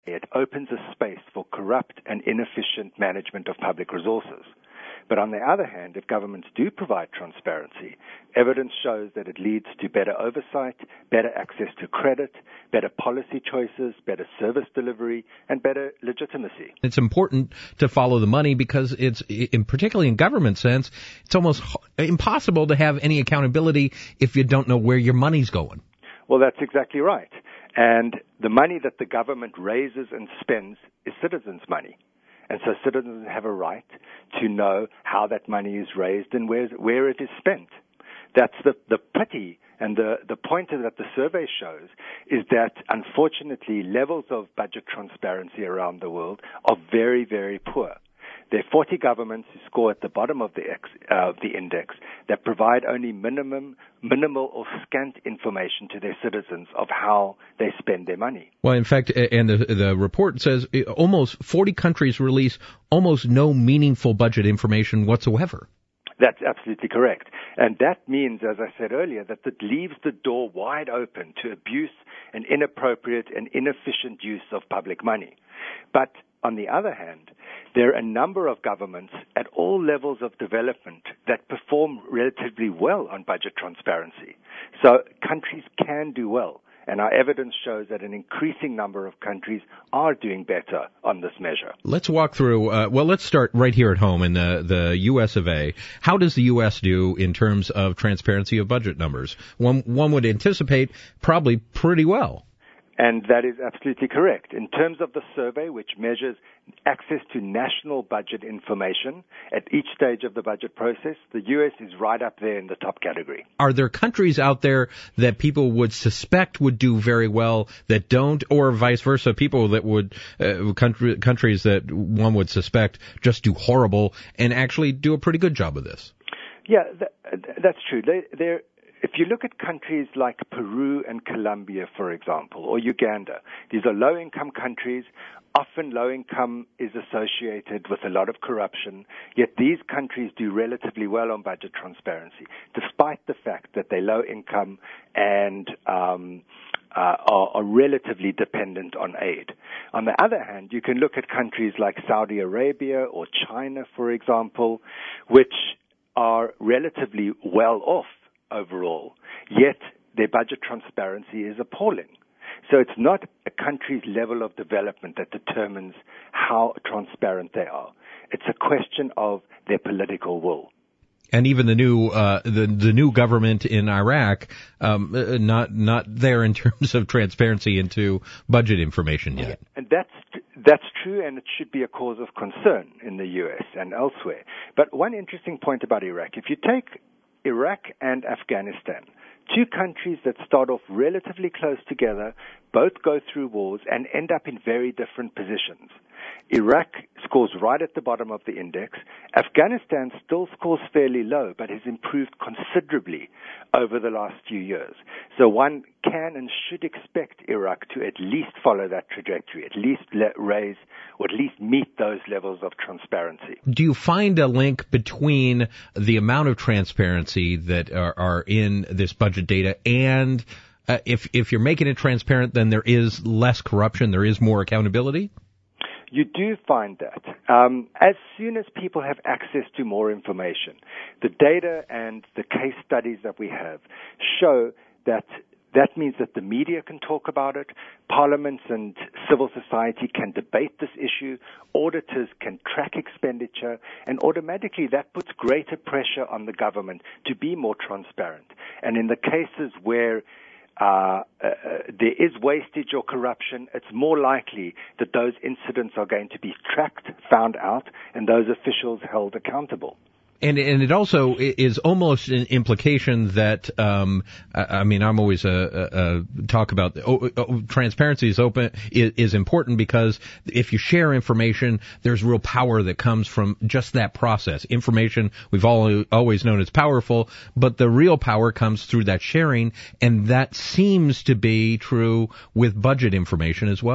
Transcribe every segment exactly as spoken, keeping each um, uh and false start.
it opens a space for corrupt and inefficient management of public resources. But on the other hand, if governments do provide transparency, evidence shows that it leads to better oversight, better access to credit, better policy choices, better service delivery, and better legitimacy. It's important to follow the money because it's, in, particularly in government sense, it's almost impossible to have any accountability if you don't know where your money's going. Well, that's exactly right. And the money that the government raises and spends is citizens' money. And so citizens have a right to know how that money is raised and where, where it is spent. That's the, the pity and the, the point that the survey shows is that, unfortunately, levels of budget transparency around the world are very, very poor. There are forty governments who score at the bottom of the, ex, uh, the index that provide only minimum, minimal or scant information to their citizens of how they spend their money. Well, in fact, and the, the report says almost forty countries release almost no meaningful budget information whatsoever. That's absolutely correct. And that means, as I said earlier, that it leaves the door wide open to abuse and inappropriate and inefficient use of public money. But on the other hand, there are a number of governments at all levels of development that perform relatively well on budget transparency. So countries can do well, and our evidence shows that an increasing number of countries are doing better on this measure. Let's walk through, uh, well, let's start right here at home in the, the U S of A. How does the U S do in terms of transparency of budget numbers? One, one would anticipate probably pretty well. And that is absolutely correct. In terms of the survey, which measures access to national budget information at each stage of the budget process, the U S is right up there in the top category. Are there countries out there that people would suspect would do very well that don't, or vice versa, people that would, uh, country, countries that one would suspect just do horrible and actually do a pretty good job of this? Yeah, that, that's true. They, they're If you look at countries like Peru and Colombia, for example, or Uganda, these are low-income countries. Often low-income is associated with a lot of corruption, yet these countries do relatively well on budget transparency, despite the fact that they're low-income and um, uh, are, are relatively dependent on aid. On the other hand, you can look at countries like Saudi Arabia or China, for example, which are relatively well off overall, yet their budget transparency is appalling. So it's not a country's level of development that determines how transparent they are. It's a question of their political will. And even the new uh, the the new government in Iraq, um, not not there in terms of transparency into budget information yet. Yeah, and that's that's true, and it should be a cause of concern in the U S and elsewhere. But one interesting point about Iraq, if you take Iraq and Afghanistan, two countries that start off relatively close together, both go through wars and end up in very different positions. Iraq scores right at the bottom of the index. Afghanistan still scores fairly low, but has improved considerably over the last few years. So one can and should expect Iraq to at least follow that trajectory, at least let raise or at least meet those levels of transparency. Do you find a link between the amount of transparency that are, are in this budget data and uh, if if you're making it transparent, then there is less corruption, there is more accountability? You do find that. Um, as soon as people have access to more information, the data and the case studies that we have show that that means that the media can talk about it, parliaments and civil society can debate this issue, auditors can track expenditure, and automatically that puts greater pressure on the government to be more transparent. And in the cases where Uh, uh, there is wastage or corruption, it's more likely that those incidents are going to be tracked, found out, and those officials held accountable. And and it also is almost an implication that um I mean I'm always a, a, a talk about oh, oh, transparency is open is, is important because if you share information, there's real power that comes from just that process. Information we've all always known is powerful, but the real power comes through that sharing, and that seems to be true with budget information as well.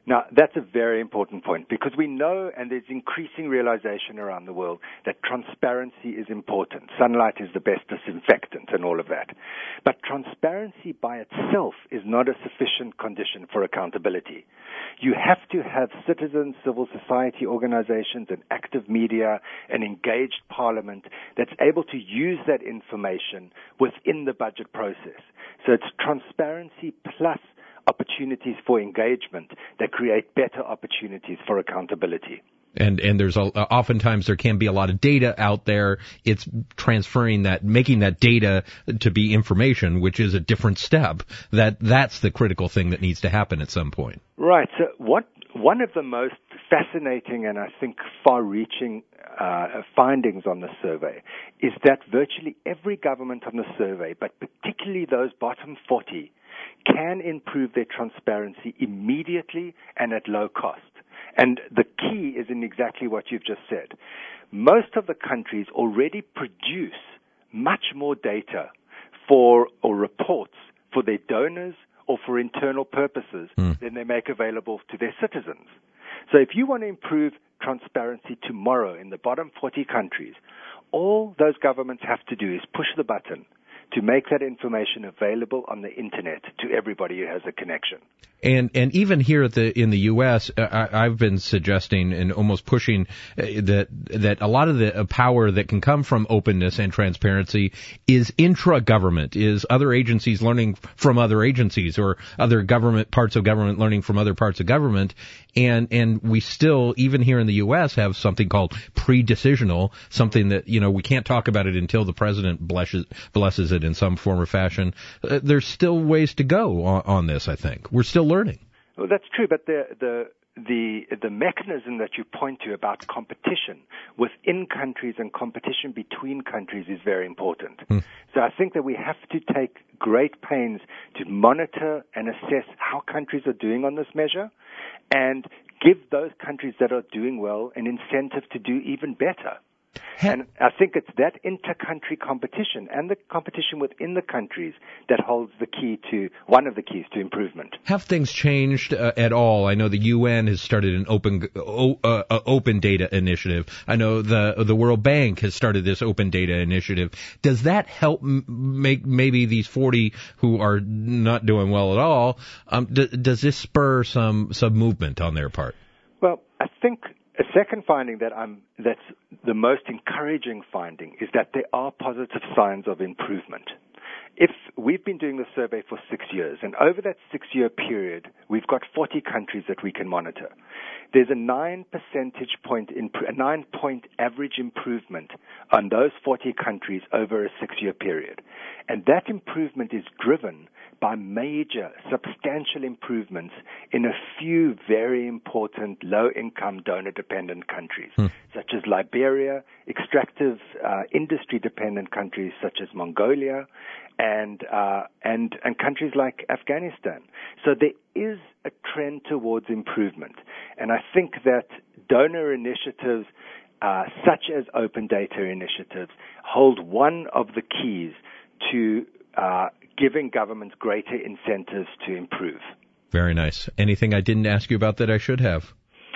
Now, that's a very important point because we know, and there's increasing realization around the world, that transparency is important. Sunlight is the best disinfectant and all of that. But transparency by itself is not a sufficient condition for accountability. You have to have citizens, civil society organizations, an active media, an engaged parliament that's able to use that information within the budget process. So it's transparency plus opportunities for engagement that create better opportunities for accountability. And and there's a, oftentimes there can be a lot of data out there. It's transferring that, making that data to be information, which is a different step. That that's the critical thing that needs to happen at some point. Right. So what one of the most fascinating and I think far-reaching uh, findings on the survey is that virtually every government on the survey, but particularly those bottom forty, can improve their transparency immediately and at low cost. And the key is in exactly what you've just said. Most of the countries already produce much more data for or reports for their donors or for internal purposes mm. than they make available to their citizens. So if you want to improve transparency tomorrow in the bottom forty countries, all those governments have to do is push the button to make that information available on the internet to everybody who has a connection. And and even here at the in the U S, uh, I, I've been suggesting and almost pushing uh, that that a lot of the power that can come from openness and transparency is intra-government, is other agencies learning from other agencies or other government parts of government learning from other parts of government. And and we still, even here in the U S, have something called pre-decisional, something that, you know, we can't talk about it until the president blesses, blesses it in some form or fashion. Uh, there's still ways to go on, on this, I think. We're still learning. Well, that's true, but the the the the mechanism that you point to about competition within countries and competition between countries is very important. Hmm. So I think that we have to take great pains to monitor and assess how countries are doing on this measure and give those countries that are doing well an incentive to do even better. And I think it's that inter-country competition and the competition within the countries that holds the key to, one of the keys to improvement. Have things changed uh, at all? I know the U N has started an open uh, uh, open data initiative. I know the the World Bank has started this open data initiative. Does that help m- make maybe these forty who are not doing well at all, um, d- does this spur some, some movement on their part? Well, I think a second finding that I'm, that's the most encouraging finding is that there are positive signs of improvement. If we've been doing the survey for six years, and over that six-year period, we've got forty countries that we can monitor. There's a nine percentage point, imp- a nine-point average improvement on those forty countries over a six-year period. And that improvement is driven by major, substantial improvements in a few very important low-income donor-dependent countries, hmm. such as Liberia, extractive uh, industry-dependent countries such as Mongolia, and uh, and and countries like Afghanistan. So there is a trend towards improvement, and I think that donor initiatives uh, such as open data initiatives hold one of the keys to uh, giving governments greater incentives to improve. Very nice. Anything I didn't ask you about that I should have?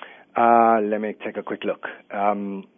Uh, let me take a quick look. Um,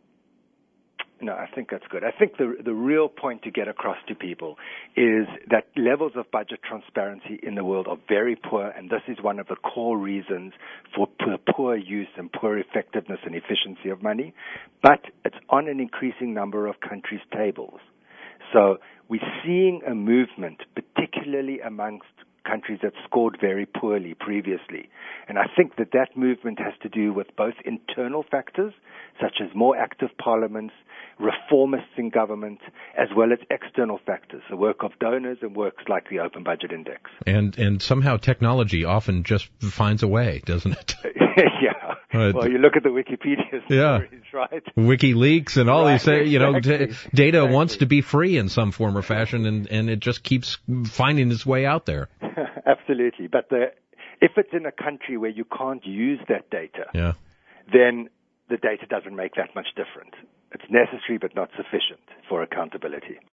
No, I think that's good. I think the the real point to get across to people is that levels of budget transparency in the world are very poor, and this is one of the core reasons for poor, poor use and poor effectiveness and efficiency of money. But it's on an increasing number of countries' tables. So we're seeing a movement, particularly amongst countries that scored very poorly previously. And I think that that movement has to do with both internal factors, such as more active parliaments, reformists in government, as well as external factors, the work of donors and works like the Open Budget Index. And and somehow technology often just finds a way, doesn't it? Yeah. Uh, well, you look at the Wikipedia stories, yeah. right? WikiLeaks and all right, these, you know, exactly. d- data exactly. wants to be free in some form or fashion, and, and it just keeps finding its way out there. Absolutely. But the, if it's in a country where you can't use that data, yeah. then the data doesn't make that much difference. It's necessary but not sufficient for accountability.